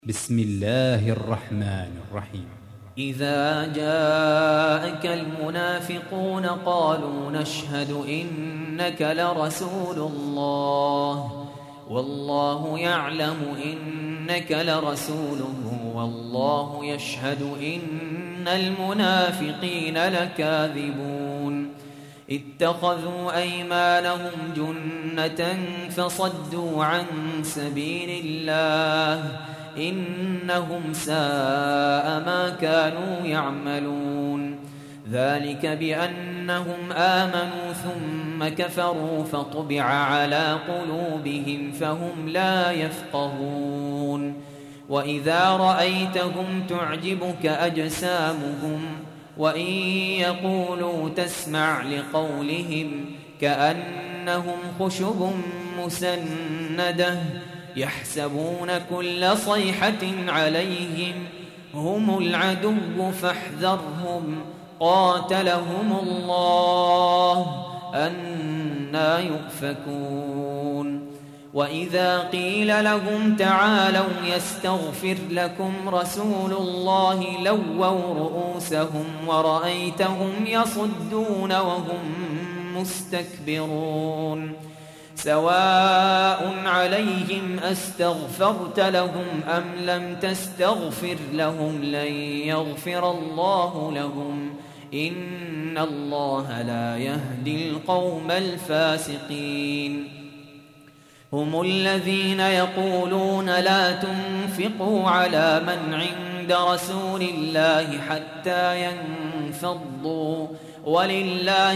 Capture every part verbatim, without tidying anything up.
بسم الله الرحمن الرحيم. إذا جاءك المنافقون قالوا نشهد إنك لرسول الله والله يعلم إنك لرسوله والله يشهد إن المنافقين لكاذبون اتخذوا أيمانهم جنة فصدوا عن سبيل الله إنهم ساء ما كانوا يعملون ذلك بأنهم آمنوا ثم كفروا فطبع على قلوبهم فهم لا يفقهون وإذا رأيتهم تعجبك أجسامهم وإن يقولوا تسمع لقولهم كأنهم خشب مسندة يحسبون كل صيحة عليهم هم العدو فاحذرهم قاتلهم الله أنى يؤفكون وإذا قيل لهم تعالوا يستغفر لكم رسول الله لووا رؤوسهم ورأيتهم يصدون وهم مستكبرون سواء عليهم أستغفرت لهم أم لم تستغفر لهم لن يغفر الله لهم إن الله لا يهدي القوم الفاسقين هم الذين يقولون لا تنفقوا على من عند رسول الله حتى ينفضوا ولله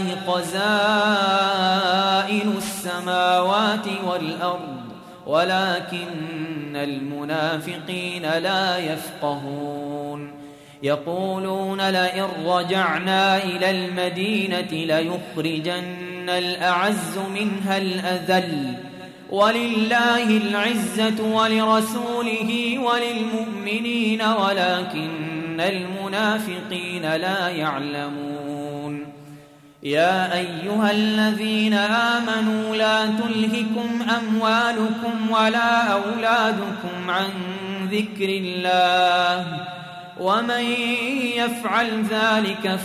خزائن السماوات والأرض ولكن المنافقين لا يفقهون يقولون لئن رجعنا إلى المدينة ليخرجن الأعز منها الأذل ولله العزة ولرسوله وللمؤمنين ولكن المنافقين لا يعلمون يا أيها الذين آمنوا لا تلهكم أموالكم ولا أولادكم عن ذكر الله ومن يفعل ذلك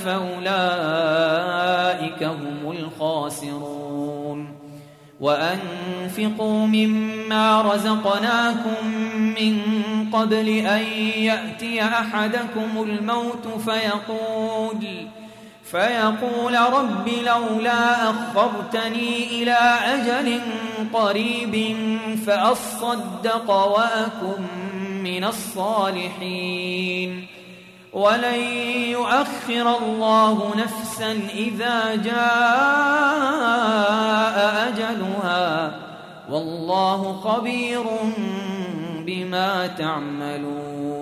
فأولئك هم الخاسرون وأنفقوا مما رزقناكم من قبل أن يأتي أحدكم الموت فيقول فيقول رب لولا أخرتني إلى أجل قريب فأصدق وأكن من الصالحين ولن يؤخر الله نفسا إذا جاء أجلها والله خبير بما تعملون.